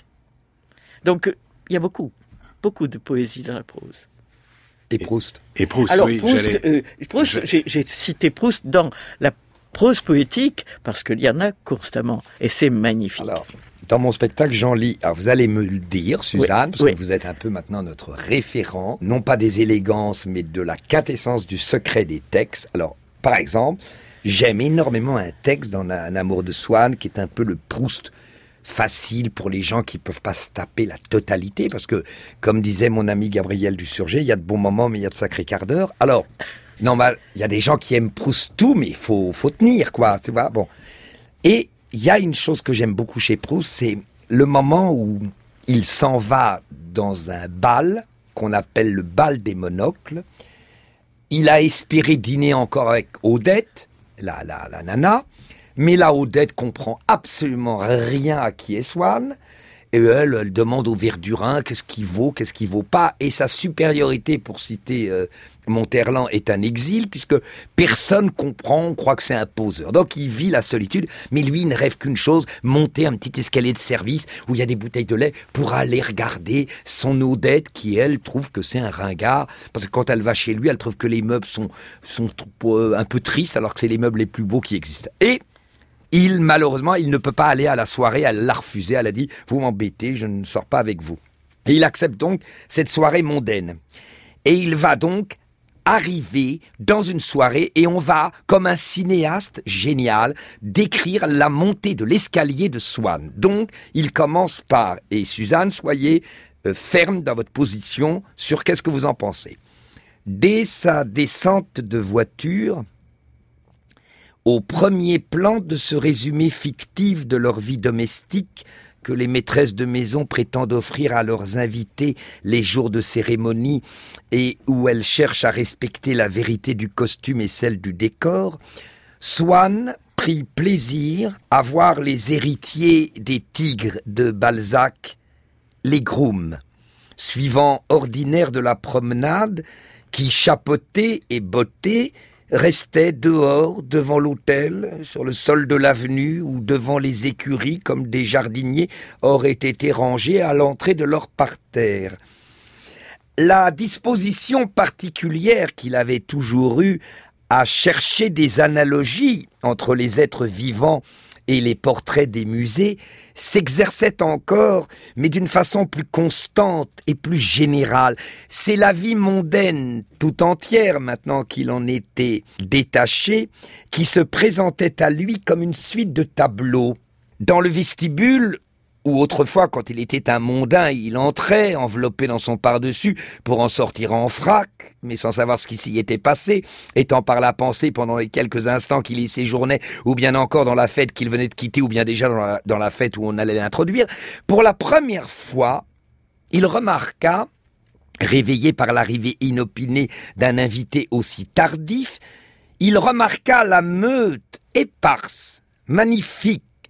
Donc, il y a beaucoup de poésie dans la prose. Et Proust. Alors, oui, Proust, j'ai cité Proust dans la prose poétique, parce qu'il y en a constamment, et c'est magnifique. Alors, dans mon spectacle, j'en lis. Alors, vous allez me le dire, Suzanne, parce que vous êtes un peu maintenant notre référent, non pas des élégances, mais de la quintessence du secret des textes. Alors, par exemple, j'aime énormément un texte dans Un amour de Swann, qui est un peu le Proust facile pour les gens qui peuvent pas se taper la totalité, parce que, comme disait mon ami Gabriel Dusurgé, il y a de bons moments, mais il y a de sacrés quarts d'heure. Alors, non, il y a des gens qui aiment Proust tout, mais il faut tenir, quoi, tu vois, bon. Et il y a une chose que j'aime beaucoup chez Proust, c'est le moment où il s'en va dans un bal, qu'on appelle le bal des monocles. Il a espéré dîner encore avec Odette, la nana, mais la Odette comprend absolument rien à qui est Swann, et elle demande au Verdurin qu'est-ce qui vaut pas, et sa supériorité, pour citer Monterland, est un exil, puisque personne comprend, on croit que c'est un poseur. Donc il vit la solitude, mais lui il ne rêve qu'une chose, monter un petit escalier de service où il y a des bouteilles de lait pour aller regarder son Odette, qui elle trouve que c'est un ringard, parce que quand elle va chez lui, elle trouve que les meubles sont un peu tristes, alors que c'est les meubles les plus beaux qui existent. Et malheureusement, il ne peut pas aller à la soirée, elle l'a refusé, elle a dit « Vous m'embêtez, je ne sors pas avec vous ». Et il accepte donc cette soirée mondaine. Et il va donc arriver dans une soirée et on va, comme un cinéaste génial, décrire la montée de l'escalier de Swann. Donc, il commence par, et Suzanne, soyez ferme dans votre position sur qu'est-ce que vous en pensez. Dès sa descente de voiture, au premier plan de ce résumé fictif de leur vie domestique que les maîtresses de maison prétendent offrir à leurs invités les jours de cérémonie et où elles cherchent à respecter la vérité du costume et celle du décor, Swann prit plaisir à voir les héritiers des tigres de Balzac, les grooms, suivant ordinaire de la promenade, qui chapeautés et bottés restaient dehors, devant l'hôtel, sur le sol de l'avenue ou devant les écuries comme des jardiniers auraient été rangés à l'entrée de leur parterre. La disposition particulière qu'il avait toujours eue à chercher des analogies entre les êtres vivants et les portraits des musées s'exerçait encore, mais d'une façon plus constante et plus générale. C'est la vie mondaine tout entière, maintenant qu'il en était détaché, qui se présentait à lui comme une suite de tableaux. Dans le vestibule, où autrefois, quand il était un mondain, il entrait, enveloppé dans son pardessus, pour en sortir en frac, mais sans savoir ce qui s'y était passé, étant par la pensée pendant les quelques instants qu'il y séjournait, ou bien encore dans la fête qu'il venait de quitter, ou bien déjà dans la fête où on allait l'introduire. Pour la première fois, il remarqua, réveillé par l'arrivée inopinée d'un invité aussi tardif, il remarqua la meute éparse, magnifique,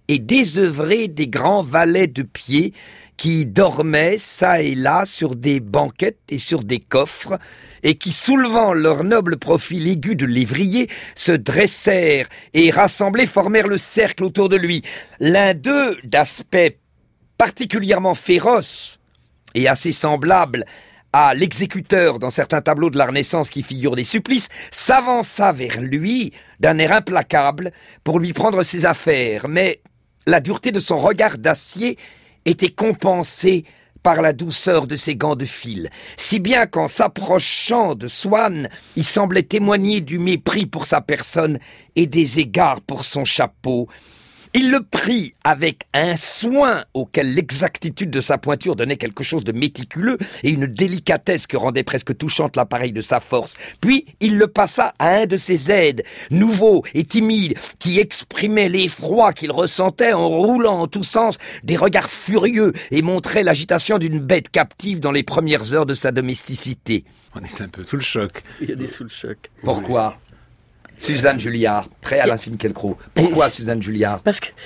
et désœuvrer des grands valets de pied qui dormaient çà et là sur des banquettes et sur des coffres, et qui, soulevant leur noble profil aigu de lévrier, se dressèrent et rassemblés formèrent le cercle autour de lui. L'un d'eux, d'aspect particulièrement féroce et assez semblable à l'exécuteur dans certains tableaux de la Renaissance qui figurent des supplices, s'avança vers lui d'un air implacable pour lui prendre ses affaires, mais la dureté de son regard d'acier était compensée par la douceur de ses gants de fil, si bien qu'en s'approchant de Swann, il semblait témoigner du mépris pour sa personne et des égards pour son chapeau. Il le prit avec un soin auquel l'exactitude de sa pointure donnait quelque chose de méticuleux et une délicatesse que rendait presque touchante l'appareil de sa force. Puis il le passa à un de ses aides, nouveau et timide, qui exprimait l'effroi qu'il ressentait en roulant en tous sens des regards furieux et montrait l'agitation d'une bête captive dans les premières heures de sa domesticité. On est un peu sous le choc. Il est sous le choc. Pourquoi ? Suzanne Julliard, très Alain Finkielkraut. Pourquoi Suzanne Julliard ? Parce que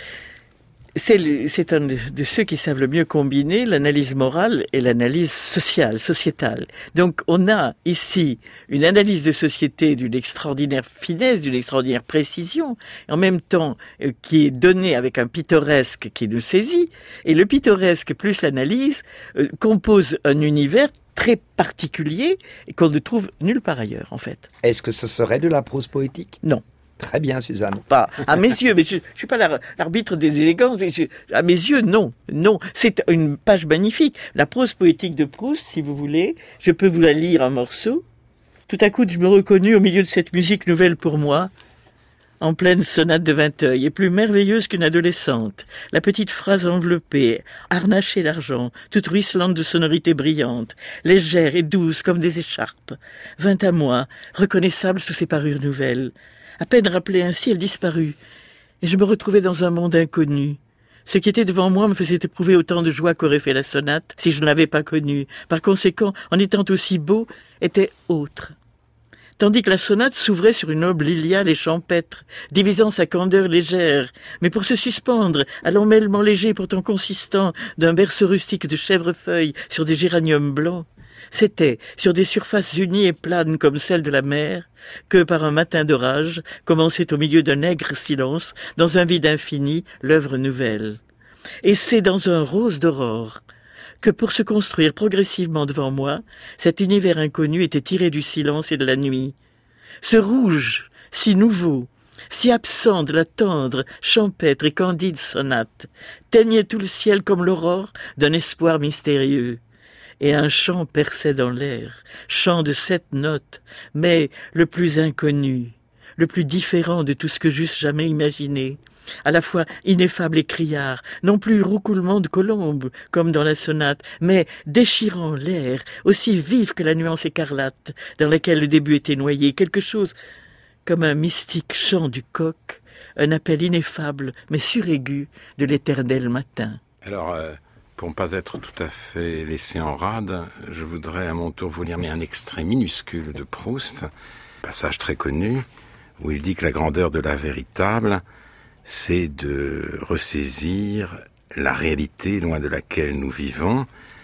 c'est un de ceux qui savent le mieux combiner l'analyse morale et l'analyse sociétale. Donc on a ici une analyse de société d'une extraordinaire finesse, d'une extraordinaire précision, en même temps qui est donnée avec un pittoresque qui nous saisit, et le pittoresque plus l'analyse compose un univers très particulier et qu'on ne trouve nulle part ailleurs, en fait. Est-ce que ce serait de la prose poétique ? Non. Très bien, Suzanne. Pas à mes yeux, mais je suis pas l'arbitre des élégances. À mes yeux, non. C'est une page magnifique. La prose poétique de Proust, si vous voulez, je peux vous la lire un morceau. Tout à coup, je me reconnus au milieu de cette musique nouvelle pour moi, en pleine sonate de Vinteuil, et plus merveilleuse qu'une adolescente. La petite phrase enveloppée, harnachée d'argent, toute ruisselante de sonorités brillantes, légère et douce comme des écharpes, vint à moi, reconnaissable sous ses parures nouvelles. À peine rappelée ainsi, elle disparut, et je me retrouvais dans un monde inconnu. Ce qui était devant moi me faisait éprouver autant de joie qu'aurait fait la sonate, si je ne l'avais pas connue. Par conséquent, en étant aussi beau, était autre. Tandis que la sonate s'ouvrait sur une aube liliale et champêtre, divisant sa candeur légère, mais pour se suspendre à l'emmêlement léger pourtant consistant d'un berceau rustique de chèvrefeuilles sur des géraniums blancs, c'était sur des surfaces unies et planes comme celles de la mer que, par un matin d'orage, commençait au milieu d'un aigre silence, dans un vide infini, l'œuvre nouvelle. Et c'est dans un rose d'aurore que, pour se construire progressivement devant moi, cet univers inconnu était tiré du silence et de la nuit. Ce rouge, si nouveau, si absent de la tendre, champêtre et candide sonate, teignait tout le ciel comme l'aurore d'un espoir mystérieux. Et un chant perçait dans l'air, chant de 7 notes, mais le plus inconnu, le plus différent de tout ce que j'eusse jamais imaginé, à la fois ineffable et criard, non plus roucoulement de colombe, comme dans la sonate, mais déchirant l'air, aussi vif que la nuance écarlate, dans laquelle le début était noyé, quelque chose comme un mystique chant du coq, un appel ineffable, mais suraigu, de l'éternel matin. Alors, pour ne pas être tout à fait laissé en rade, je voudrais à mon tour vous lire un extrait minuscule de Proust, passage très connu, où il dit que la grandeur de la véritable, c'est de ressaisir la réalité loin de laquelle nous vivons,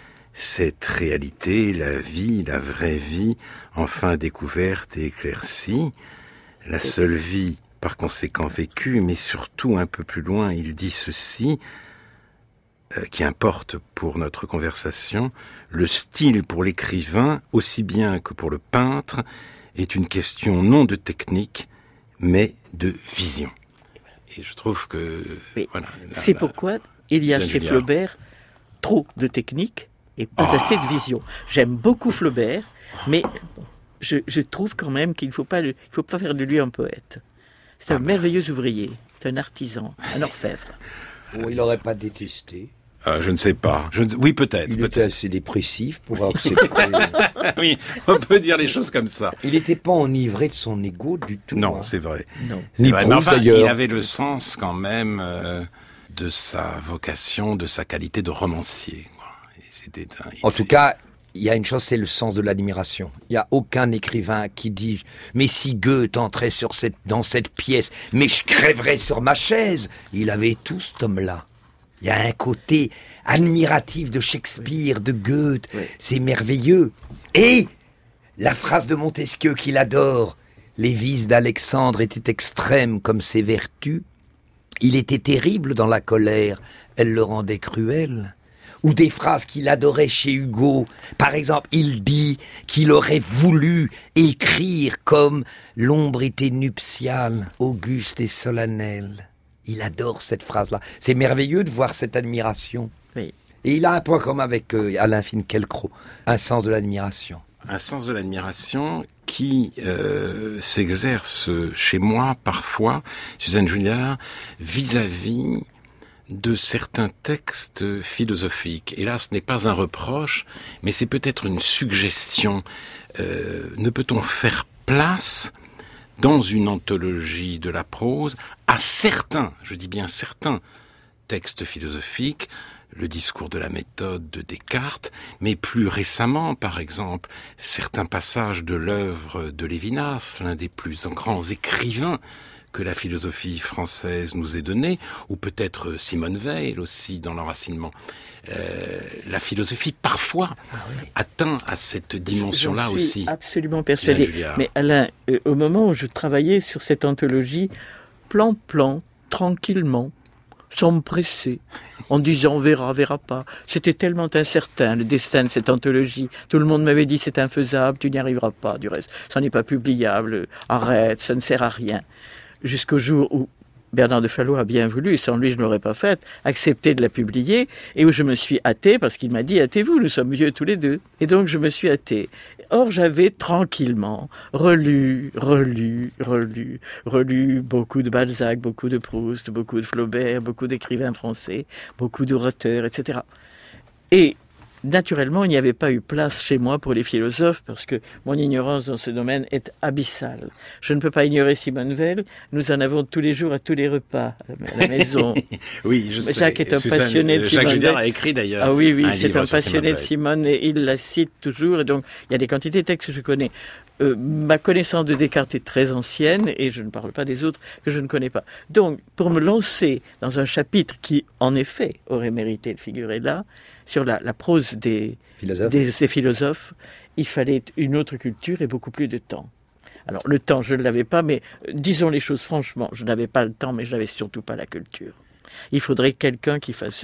cette réalité, la vie, la vraie vie, enfin découverte et éclaircie, la seule vie par conséquent vécue, mais surtout un peu plus loin, il dit ceci, qui importe pour notre conversation, le style pour l'écrivain, aussi bien que pour le peintre, est une question non de technique, mais de vision. Et je trouve que... Voilà, c'est pourquoi il y a chez Flaubert trop de technique et pas assez de vision. J'aime beaucoup Flaubert, mais je trouve quand même qu'il ne faut pas faire de lui un poète. C'est un merveilleux ouvrier, c'est un artisan, un orfèvre. Oh, il n'aurait pas détesté. Je ne sais pas. Oui, peut-être. Il était assez dépressif pour accepter. Oui, on peut dire les choses comme ça. Il n'était pas enivré de son ego du tout. Non, c'est vrai. Non. Ni Proust, enfin, d'ailleurs. Il avait le sens quand même de sa vocation, de sa qualité de romancier. Quoi. Et en tout cas, Il y a une chose, c'est le sens de l'admiration. Il n'y a aucun écrivain qui dit « Mais si Goethe entrait dans cette pièce, mais je crèverais sur ma chaise !» Il avait tout, cet homme-là. Il y a un côté admiratif de Shakespeare, de Goethe. Oui. C'est merveilleux. Et la phrase de Montesquieu qu'il adore, « Les vices d'Alexandre étaient extrêmes comme ses vertus. Il était terrible dans la colère, elle le rendait cruel. » Ou des phrases qu'il adorait chez Hugo. Par exemple, il dit qu'il aurait voulu écrire comme « L'ombre était nuptiale, auguste et solennelle ». Il adore cette phrase-là. C'est merveilleux de voir cette admiration. Oui. Et il a un point commun avec Alain Finkielkraut, un sens de l'admiration. Un sens de l'admiration qui s'exerce chez moi parfois, Suzanne Julliard, vis-à-vis de certains textes philosophiques. Et là, ce n'est pas un reproche, mais c'est peut-être une suggestion. Ne peut-on faire place dans une anthologie de la prose à certains, je dis bien certains, textes philosophiques, le discours de la méthode de Descartes, mais plus récemment, par exemple, certains passages de l'œuvre de Lévinas, l'un des plus grands écrivains que la philosophie française nous ait donné, ou peut-être Simone Weil aussi dans l'enracinement. La philosophie parfois atteint à cette dimension-là aussi. Je suis absolument persuadé. Mais Alain, au moment où je travaillais sur cette anthologie, plan, tranquillement, sans me presser, en disant verra pas. C'était tellement incertain, le destin de cette anthologie. Tout le monde m'avait dit c'est infaisable, tu n'y arriveras pas, du reste. Ça n'est pas publiable, arrête, ça ne sert à rien. Jusqu'au jour où Bernard de Fallois a bien voulu, et sans lui je ne l'aurais pas fait, accepter de la publier, et où je me suis hâté, parce qu'il m'a dit « hâtez-vous, nous sommes vieux tous les deux ». Et donc je me suis hâté. Or j'avais tranquillement relu beaucoup de Balzac, beaucoup de Proust, beaucoup de Flaubert, beaucoup d'écrivains français, beaucoup d'orateurs, etc. Et naturellement, il n'y avait pas eu place chez moi pour les philosophes parce que mon ignorance dans ce domaine est abyssale. Je ne peux pas ignorer Simone Weil. Nous en avons tous les jours à tous les repas à la maison. Oui, je sais. Jacques est un passionné de Simone Weil. Jacques Julliard a écrit d'ailleurs. Ah oui, c'est un passionné de Simone et il la cite toujours. Et donc, il y a des quantités de textes que je connais. Ma connaissance de Descartes est très ancienne et je ne parle pas des autres que je ne connais pas. Donc, pour me lancer dans un chapitre qui, en effet, aurait mérité de figurer là, sur la prose des philosophes, il fallait une autre culture et beaucoup plus de temps. Alors, le temps, je ne l'avais pas, mais disons les choses franchement, je n'avais pas le temps, mais je n'avais surtout pas la culture. Il faudrait quelqu'un qui fasse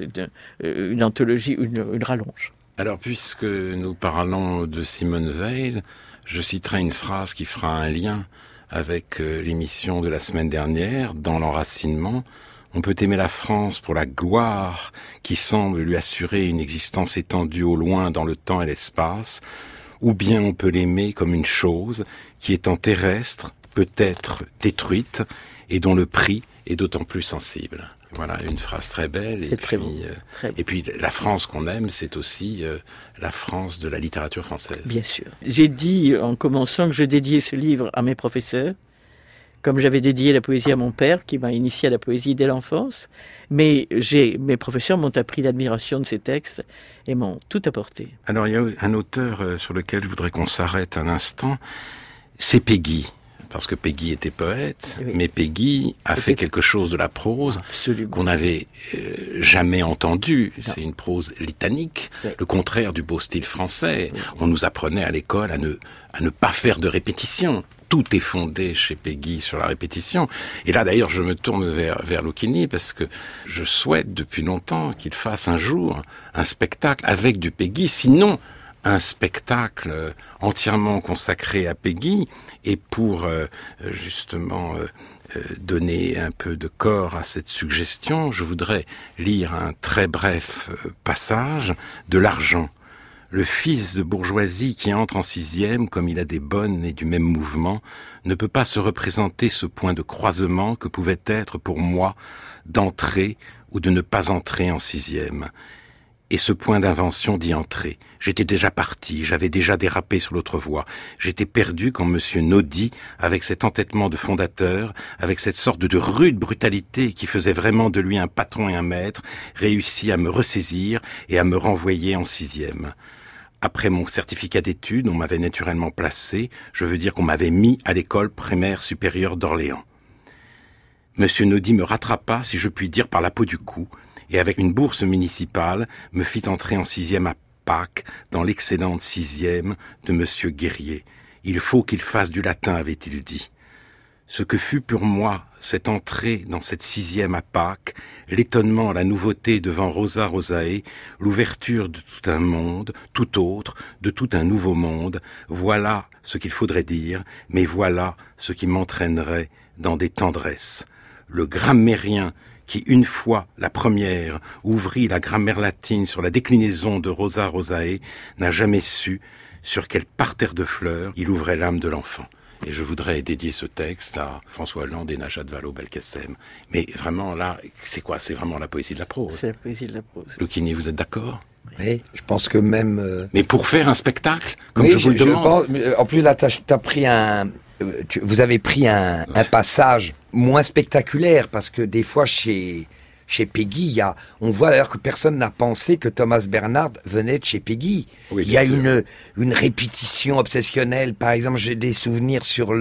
une anthologie, une rallonge. Alors, puisque nous parlons de Simone Weil, je citerai une phrase qui fera un lien avec l'émission de la semaine dernière, dans l'enracinement. On peut aimer la France pour la gloire qui semble lui assurer une existence étendue au loin dans le temps et l'espace, ou bien on peut l'aimer comme une chose qui, étant terrestre, peut être détruite et dont le prix est d'autant plus sensible. Voilà, une phrase très belle. C'est très beau. Et puis la France qu'on aime, c'est aussi la France de la littérature française. Bien sûr. J'ai dit en commençant que je dédiais ce livre à mes professeurs, comme j'avais dédié la poésie à mon père, qui m'a initié à la poésie dès l'enfance. Mais mes professeurs m'ont appris l'admiration de ces textes et m'ont tout apporté. Alors il y a un auteur sur lequel je voudrais qu'on s'arrête un instant, c'est Péguy. Parce que Péguy était poète, oui. Mais Péguy a fait quelque chose de la prose qu'on n'avait jamais entendu. Non. C'est une prose litanique, oui. Le contraire du beau style français. Oui. On nous apprenait à l'école à ne pas faire de répétition. Tout est fondé chez Péguy sur la répétition. Et là, d'ailleurs, je me tourne vers Lucchini parce que je souhaite depuis longtemps qu'il fasse un jour un spectacle avec du Péguy. Sinon, un spectacle entièrement consacré à Péguy, et pour justement donner un peu de corps à cette suggestion, je voudrais lire un très bref passage de L'Argent. Le fils de bourgeoisie qui entre en 6e, comme il a des bonnes et du même mouvement, ne peut pas se représenter ce point de croisement que pouvait être pour moi d'entrer ou de ne pas entrer en 6e. Et ce point d'invention d'y entrer. J'étais déjà parti, j'avais déjà dérapé sur l'autre voie. J'étais perdu quand monsieur Naudy, avec cet entêtement de fondateur, avec cette sorte de rude brutalité qui faisait vraiment de lui un patron et un maître, réussit à me ressaisir et à me renvoyer en 6e. Après mon certificat d'études, on m'avait naturellement placé, je veux dire qu'on m'avait mis à l'école primaire supérieure d'Orléans. Monsieur Naudy me rattrapa, si je puis dire, par la peau du cou, et avec une bourse municipale, me fit entrer en 6e à Pâques, dans l'excellente 6e de Monsieur Guerrier. Il faut qu'il fasse du latin, avait-il dit. Ce que fut pour moi cette entrée dans cette 6e à Pâques, l'étonnement, la nouveauté devant Rosa Rosae, l'ouverture de tout un monde, tout autre, de tout un nouveau monde, voilà ce qu'il faudrait dire, mais voilà ce qui m'entraînerait dans des tendresses. Le grammairien qui, une fois la première, ouvrit la grammaire latine sur la déclinaison de Rosa Rosae, n'a jamais su sur quel parterre de fleurs il ouvrait l'âme de l'enfant. Et je voudrais dédier ce texte à François Hollande et Najat Vallaud-Belkacem. Mais vraiment, là, c'est quoi? C'est vraiment la poésie de la prose. C'est la poésie de la prose. Lucchini, vous êtes d'accord? Oui, je pense que même... Mais pour faire un spectacle, comme oui, je vous le demande... En plus, là, t'as pris vous avez pris un passage moins spectaculaire, parce que des fois, chez Peggy, on voit d'ailleurs que personne n'a pensé que Thomas Bernhard venait de chez Peggy. Oui, il y a une répétition obsessionnelle. Par exemple, j'ai des souvenirs sur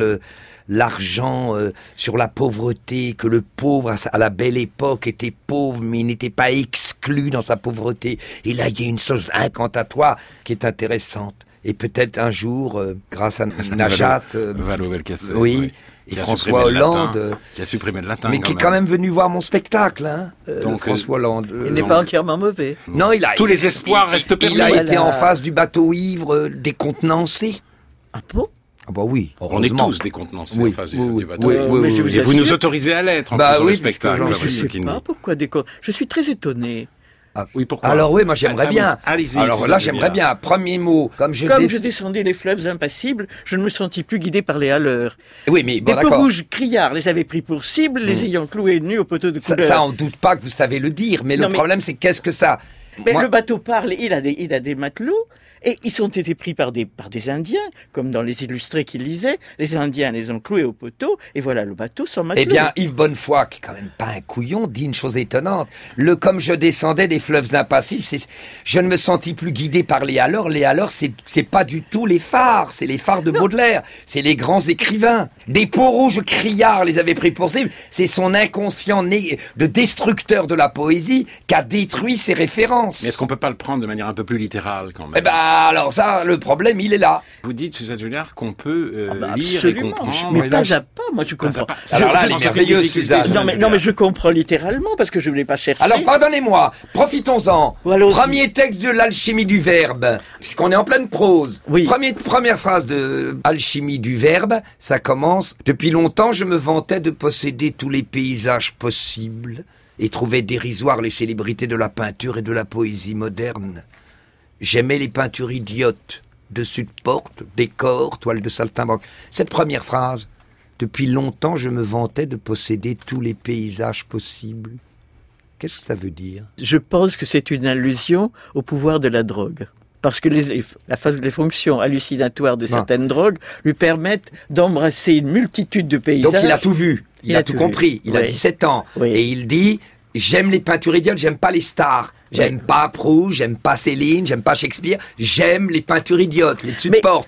l'argent, sur la pauvreté, que le pauvre, à la belle époque, était pauvre, mais il n'était pas exclu dans sa pauvreté. Et là, il y a une chose incantatoire qui est intéressante. Et peut-être un jour, grâce à Najat, Vallaud-Belkacem, oui. Et François Hollande, qui a supprimé le latin, mais qui est quand même venu voir mon spectacle, hein, donc, François Hollande. Il n'est pas entièrement mauvais. Non, tous les espoirs restent perdus. Il a été en face du bateau ivre, décontenancé. Ah bon? Ah bah oui. On est tous décontenancés en face du bateau. Oui, et vous nous autorisez à l'être en faisant le spectacle. Je ne sais pas pourquoi je suis très étonné. Ah, oui, pourquoi? Alors oui, moi j'aimerais bien. Allez-y. Alors là, j'aimerais bien. Premier mot, comme je descendais les fleuves impassibles, je ne me sentis plus guidé par les haleurs. Oui, mais bon, des peaux rouges criards les avaient pris pour cible, les ayant cloués nus au poteau de couleur. Ça, on doute pas que vous savez le dire, mais le problème, c'est qu'est-ce que ça? Mais le bateau parle, il a des matelots. Et ils ont été pris par des Indiens, comme dans les illustrés qu'ils lisaient. Les Indiens les ont cloués au poteau, et voilà le bateau sans matelot. Eh bien, Yves Bonnefoy, qui est quand même pas un couillon, dit une chose étonnante. Comme je descendais des fleuves impassibles, je ne me sentis plus guidé par les haleurs. Les haleurs, c'est pas du tout les phares, c'est les phares de Baudelaire. C'est les grands écrivains. Des peaux rouges criards les avaient pris pour cible. C'est son inconscient de destructeur de la poésie qui a détruit ses références. Mais est-ce qu'on peut pas le prendre de manière un peu plus littérale, quand même? Eh ben, alors ça, le problème, il est là. Vous dites, Suzanne Julliard, qu'on peut lire absolument. et comprendre. Mais pas à pas, moi je comprends. Alors là, elle est merveilleuse, Suzanne. Non, mais je comprends littéralement, parce que je ne l'ai pas cherché. Alors, pardonnez-moi, profitons-en. Premier texte de l'alchimie du verbe, puisqu'on est en pleine prose. Oui. Première phrase de alchimie du verbe, ça commence. Depuis longtemps, je me vantais de posséder tous les paysages possibles et trouvais dérisoires les célébrités de la peinture et de la poésie moderne. J'aimais les peintures idiotes, dessus de porte, décors, toiles de saltimbanque. Cette première phrase, depuis longtemps je me vantais de posséder tous les paysages possibles. Qu'est-ce que ça veut dire? Je pense que c'est une allusion au pouvoir de la drogue. Parce que les fonctions hallucinatoires de certaines drogues lui permettent d'embrasser une multitude de paysages. Donc il a tout vu, il a tout compris, il a 17 ans. Oui. Et il dit... J'aime les peintures idiotes, j'aime pas les stars. J'aime pas Proust, j'aime pas Céline, j'aime pas Shakespeare. J'aime les peintures idiotes, les supports.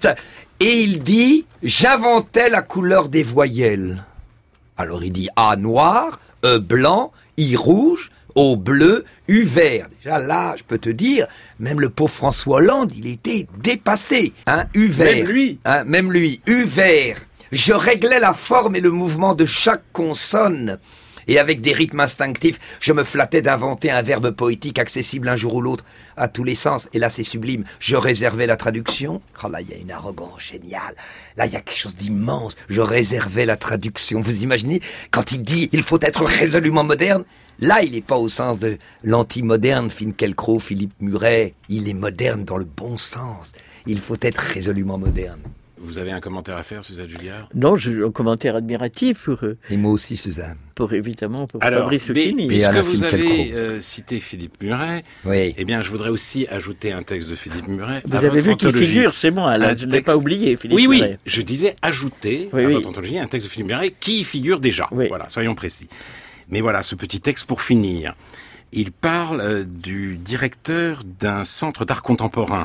Et il dit, j'inventais la couleur des voyelles. Alors il dit A noir, E blanc, I rouge, O bleu, U vert. Déjà là, je peux te dire, même le pauvre François Hollande, il était dépassé. Hein, U vert. Même lui. U vert. Je réglais la forme et le mouvement de chaque consonne. Et avec des rythmes instinctifs, je me flattais d'inventer un verbe poétique accessible un jour ou l'autre à tous les sens. Et là, c'est sublime. Je réservais la traduction. Oh là, il y a une arrogance géniale. Là, il y a quelque chose d'immense. Je réservais la traduction. Vous imaginez, quand il dit « il faut être résolument moderne », là, il n'est pas au sens de l'anti-moderne, Finkielkraut, Philippe Muret. Il est moderne dans le bon sens. Il faut être résolument moderne. Vous avez un commentaire à faire, Suzanne Julliard? Non, un commentaire admiratif pour... Et moi aussi, Suzanne. Pour Fabrice Lucchini. Puisque vous avez cité Philippe Muret, oui. Eh bien, je voudrais aussi ajouter un texte de Philippe Muret. Vous avez vu qu'il figure, c'est moi, là, je ne l'ai pas oublié, Philippe Muret. Oui, je disais ajouter à votre anthologie un texte de Philippe Muret qui figure déjà. Oui. Voilà, soyons précis. Mais voilà, ce petit texte pour finir. Il parle du directeur d'un centre d'art contemporain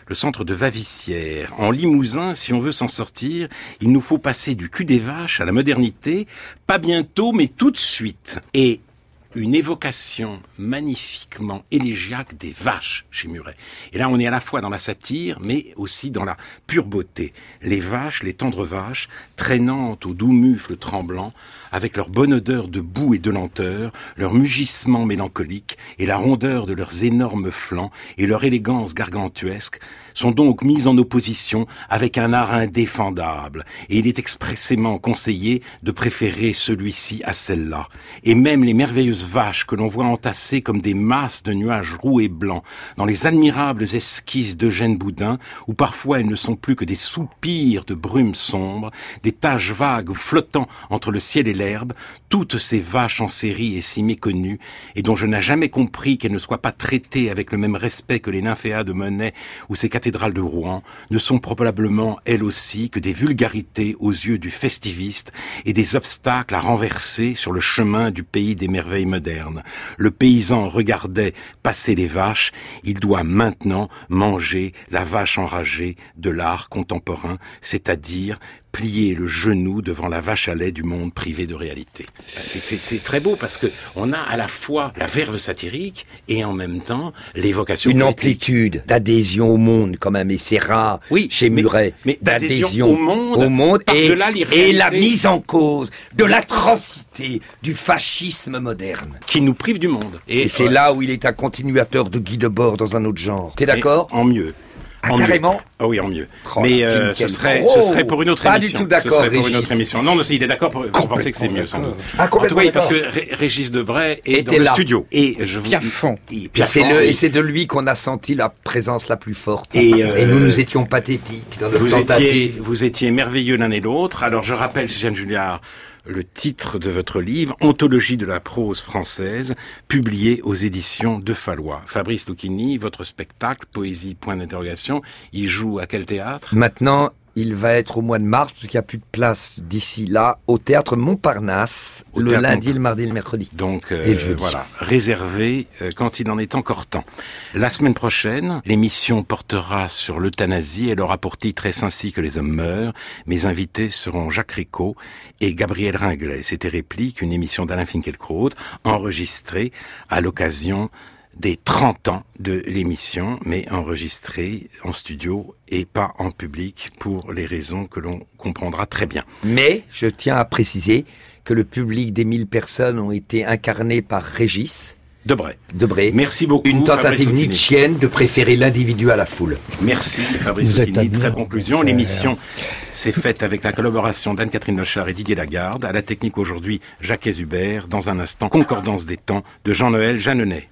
le centre de Vavissière. En Limousin, si on veut s'en sortir, il nous faut passer du cul des vaches à la modernité, pas bientôt, mais tout de suite. Et une évocation magnifiquement élégiaque des vaches chez Muret. Et là, on est à la fois dans la satire, mais aussi dans la pure beauté. Les vaches, les tendres vaches, traînantes aux doux mufles tremblants, avec leur bonne odeur de boue et de lenteur, leur mugissement mélancolique et la rondeur de leurs énormes flancs et leur élégance gargantuesque, sont donc mises en opposition avec un art indéfendable, et il est expressément conseillé de préférer celui-ci à celle-là. Et même les merveilleuses vaches que l'on voit entassées comme des masses de nuages roux et blancs dans les admirables esquisses d'Eugène Boudin, où parfois elles ne sont plus que des soupirs de brume sombre, des taches vagues flottant entre le ciel et l'herbe, toutes ces vaches en série et si méconnues, et dont je n'ai jamais compris qu'elles ne soient pas traitées avec le même respect que les nymphéas de Monet ou ces cathédrales de Rouen, ne sont probablement, elles aussi, que des vulgarités aux yeux du festiviste et des obstacles à renverser sur le chemin du pays des merveilles modernes. Le paysan regardait passer les vaches, il doit maintenant manger la vache enragée de l'art contemporain, c'est-à-dire plier le genou devant la vache à lait du monde privé de réalité. C'est très beau parce que on a à la fois la verve satirique et en même temps l'évocation une poétique. amplitude d'adhésion au monde quand même, et c'est rare chez Muret, mais d'adhésion au monde par-delà l'irréalité. Et la mise en cause de l'atrocité du fascisme moderne qui nous prive du monde. Et c'est là où il est un continuateur de Guy Debord dans un autre genre. T'es d'accord? En mieux. Ah, carrément? Ah oui, en mieux. Oh, mais ce serait pour une autre pas émission. Pas du tout d'accord, ce serait pour une autre émission. Non, il est d'accord pour penser que c'est mieux, sans doute. Ah, en tout cas, parce que Régis Debray est dans le studio. Et je vous... Piafond. Et c'est de lui qu'on a senti la présence la plus forte. Et nous étions pathétiques dans notre tentative. Vous étiez merveilleux l'un et l'autre. Alors, je rappelle, Suzanne Julliard, le titre de votre livre, Anthologie de la prose française, publié aux éditions de Fallois. Fabrice Lucchini, votre spectacle, Poésie, point d'interrogation, il joue à quel théâtre? Maintenant, il va être au mois de mars, parce qu'il n'y a plus de place d'ici là, au Théâtre Montparnasse, le lundi, le mardi et le mercredi. Donc, et le jeudi. Voilà, réservé quand il en est encore temps. La semaine prochaine, l'émission portera sur l'euthanasie. Elle aura pour titre « Ainsi que les hommes meurent ». Mes invités seront Jacques Ricot et Gabriel Ringlet. C'était Réplique, une émission d'Alain Finkielkraut, enregistrée à l'occasion des 30 ans de l'émission, mais enregistrée en studio et pas en public pour les raisons que l'on comprendra très bien. Mais je tiens à préciser que le public des 1000 personnes ont été incarnés par Régis Debray. Merci beaucoup. Une tentative nietzschienne de préférer l'individu à la foule. Merci Fabrice Lucchini. Très conclusion. L'émission s'est faite avec la collaboration d'Anne-Catherine Lochard et Didier Lagarde. À la technique aujourd'hui, Jacques Hubert. Dans un instant, Concordance des temps de Jean-Noël Jeanneney.